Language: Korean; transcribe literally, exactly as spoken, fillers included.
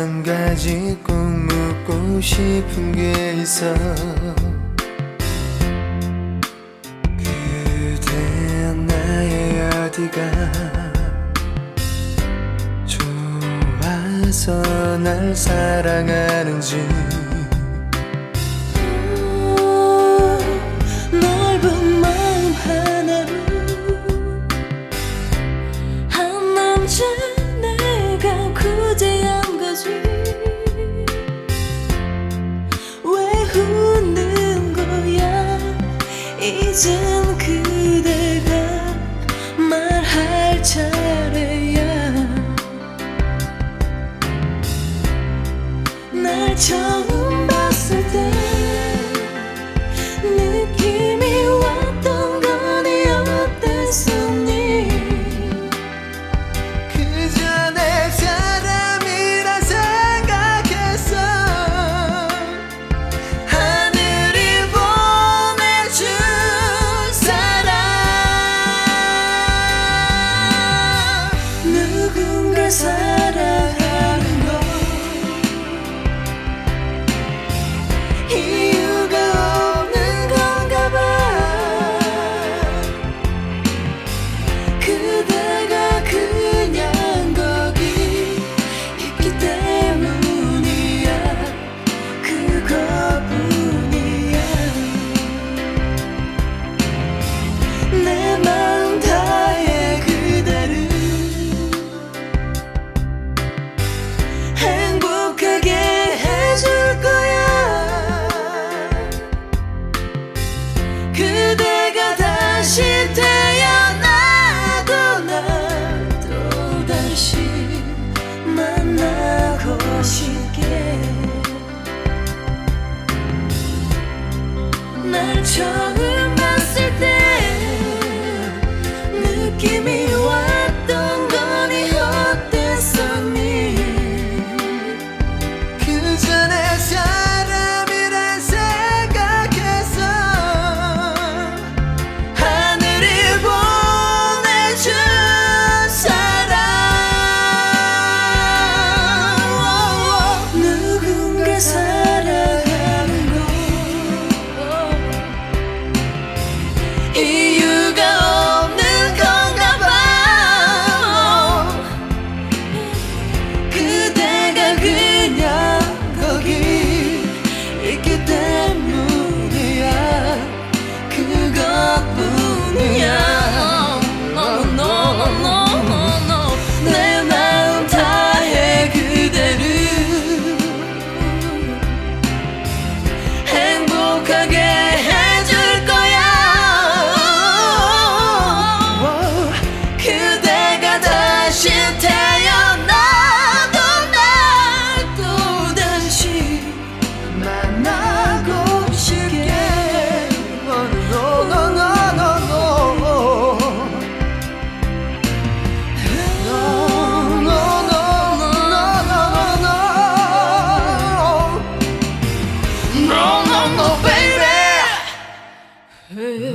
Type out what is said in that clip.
한 가지 꼭 묻고 싶은 게 있어. 그대 나의 어디가 좋아서 날 사랑하는지. 넓은 마음 하나로 한 남자 내가 구제한 거지. 왜 웃는 거야 이젠 그대가 말할 차례야. 날 처음 봤을 때 느낌이 왔던 거니 어땠었니. 그저 내 사람이라 생각했어. 하늘이 보내준 사랑. 누군가 사랑하는 거 이유가 없는 건가 봐. 그대가 그냥 거기 있기 때문이야. 그것뿐이야. 내 마음 다해 그대를 행복하게 해줄 거야. 그대가 다시 태어나도 나도 다시 만나고 싶게. 날 처음 봤을 때 느낌이 왔던 거니 어땠었니. 그저 내 사람이라 생각했어. 하늘이 보내준 사랑. 누군가 사랑하는 거 이유가 없는 건가 봐. 그대가 그냥 거기 있기 때문이야. 그것뿐이야. No, no, no, no, no. 내 마음 다해 그대를 행복하게 해줄 거야. 그대가 다시 태어나도 나도 다시 만나고 싶게. No, no, no, no, no. No, no, no, no, no, no. No, no, no, baby.